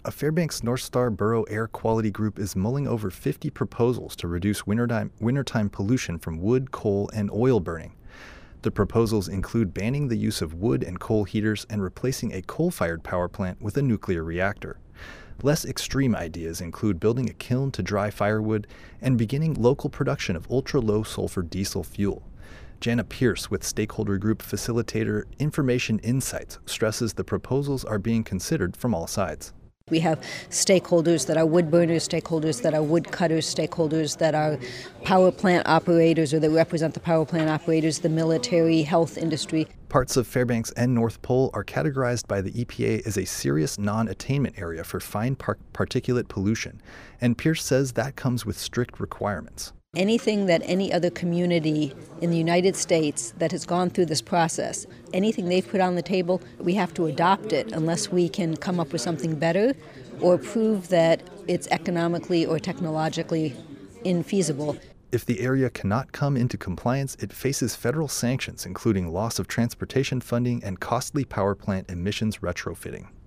A Fairbanks North Star Borough Air Quality Group is mulling over 50 proposals to reduce wintertime pollution from wood, coal, and oil burning. The proposals include banning the use of wood and coal heaters and replacing a coal-fired power plant with a nuclear reactor. Less extreme ideas include building a kiln to dry firewood and beginning local production of ultra-low sulfur diesel fuel. Jana Pierce with stakeholder group facilitator Information Insights stresses the proposals are being considered from all sides. We have stakeholders that are wood burners, stakeholders that are wood cutters, stakeholders that are power plant operators or that represent the power plant operators, the military, health industry. Parts of Fairbanks and North Pole are categorized by the EPA as a serious non-attainment area for fine particulate pollution, and Pierce says that comes with strict requirements. Anything that any other community in the United States that has gone through this process, anything they've put on the table, we have to adopt it unless we can come up with something better or prove that it's economically or technologically infeasible. If the area cannot come into compliance, it faces federal sanctions, including loss of transportation funding and costly power plant emissions retrofitting.